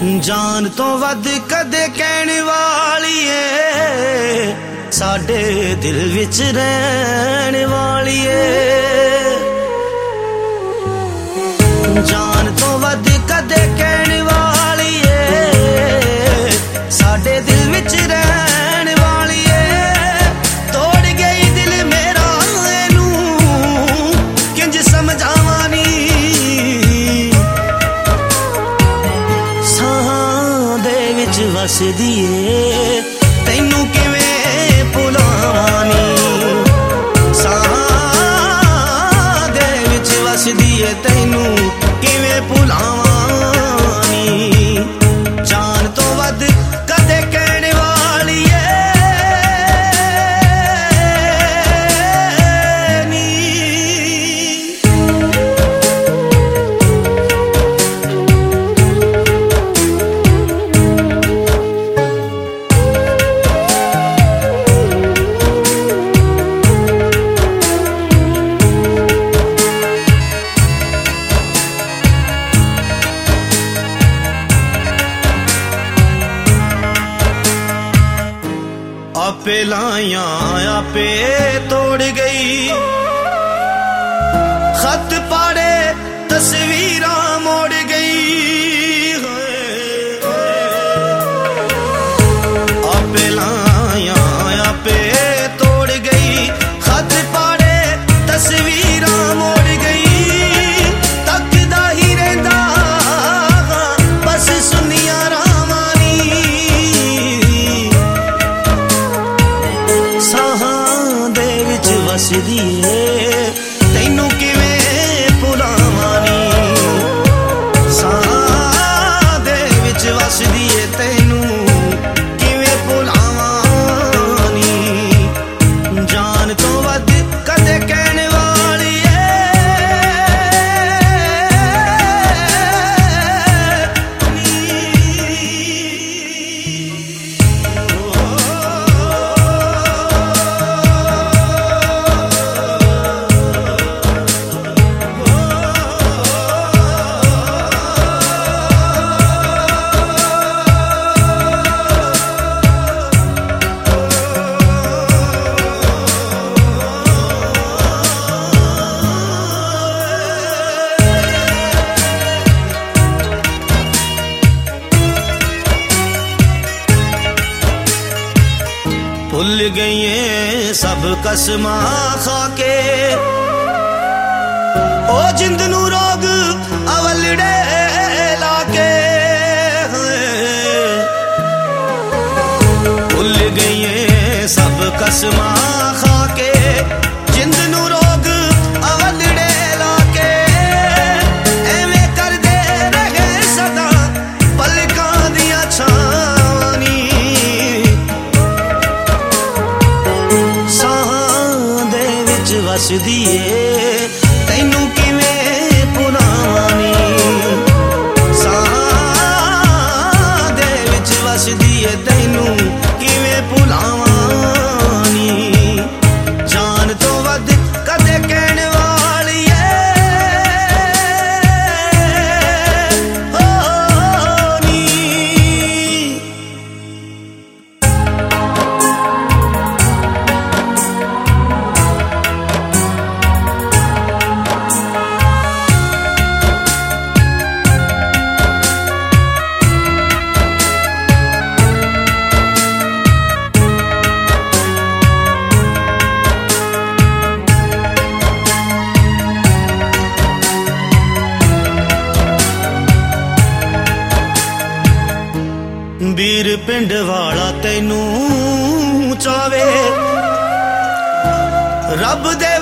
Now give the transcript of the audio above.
जान तो वध कदे कहने वाली है, साडे दिल विच रहने वाली है। जान तो वध कदे कहने वाली है, साडे दिल विच रहने वाली है। तोड़ गई दिल मेरा एनू किंज समझावां नी, वसदी है तैनू किवें भुलावां नी। साहां दे विच वसदी है तैनू किवें भुलावां नी। जान तो वध कदे कहने वाली है नी। आपे लाइया आपे तोड़ गई, खत पाड़े तस्वीरां मोड़ गई। आपे लाइया आपे तोड़ गई, खत पाड़े तस्वीरां मोड़ गई। तकदा ही रहिंदा बस सुनिया वसदी है तैनू किवें भुलावां नी। साहां दे विच वसदी है तैनू किवें भुलावां नी। जान तो वध कदे कहने वाली है भुल गई है सब कसमां खाके। ओ जिंद नू रोग अवलड़े लाके, भुल गई है सब कसमां खाके। जिंद नू रोग अवलड़े लाके, एवें कर दे रहे सदा पलकां दियां छावां नी। वसदी है तैनू किवें भुलावां नी। साहां दे विच वसदी है तैनू किवें भुलावां नी। जान तो वध कदे कहने वाली है ओ नी। बीर पिंड वाला तैनू चावे, रब दे